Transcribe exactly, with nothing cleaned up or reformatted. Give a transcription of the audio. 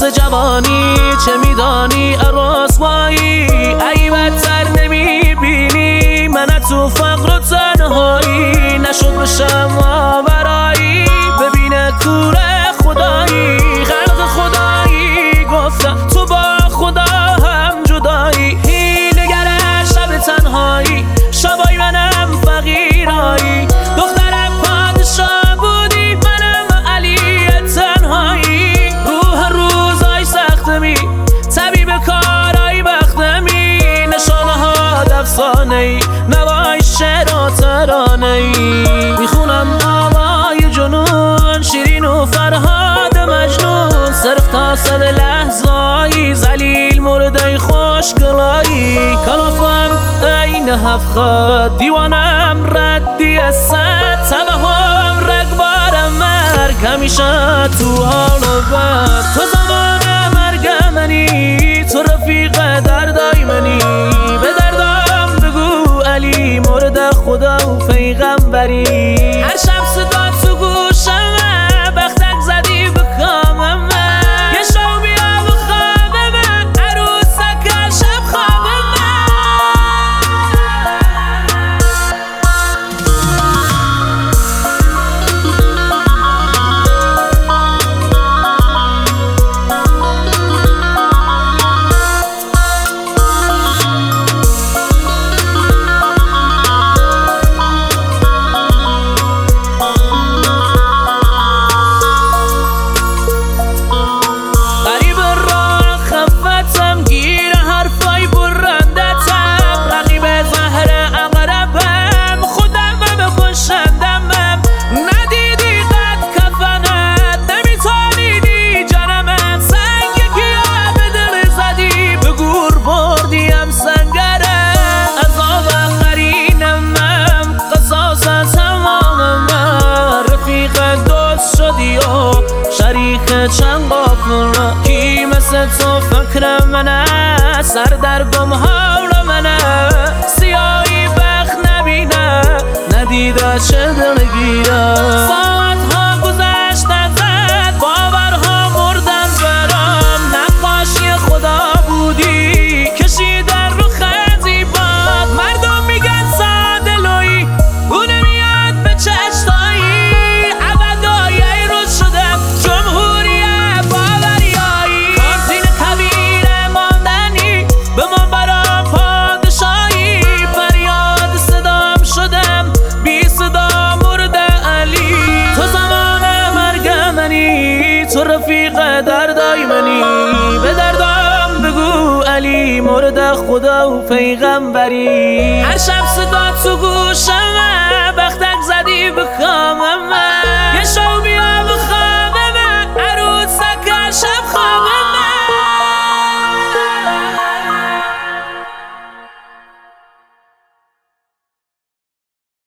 حس جوانی چه میدانی رسوایی، ای بدتر نمیبینی من تو فقر و تنهایی، نشد بشم ماورایی ببینه کور خدایی، خلق خدایی گفتم تو با خدا هم جدایی، هیلگر شب تنهایی شبای منم فقیرایی، دخترم پادشاه بودی منم علی تنهایی، روح روزای سختمی طبیب کارای بختمی، نشانه ها افسانه ای نوای شعر و ترانه ای، میخونم آوای جنون شیرین و فرهاد مجنون، صرف تا صد لحظایی زلیل مرده خوشگلایی، کلافم این هفخد دیوانم ردی از صد، توهم رگبارم مرگ همیشه تو حال و بد، تو زمان مرگ منی تو رفیق دردای منی، به دردم بگو علی مرد خدا و پیغمبری، هر شب صدا تو گوشم بختک زدی به کامم، یه شو بیا به خواب من عروسک شب خواب چند قافل کی مثل تو فکر منه، سر در گم حال منه، سیاهی بخت نبینه ندیده چه دلگیره، ساعت ها گذشت ازت باورها مردن برام، نقاشی خدا بودی کشیدن رو خزی باد، مردم میگن ساده لویی اون میاد به چشتایی، عبدای رو شدم جمهوری به من برا پادشاهی، فریاد صدام شدم بی صدا مرد علی، تو زمان مرگ منی تو رفیق دردای منی، به دردم بگو علی مرد خدا و پیغمبری، هر شب صدا تو گوشم بختک زدی به کامم.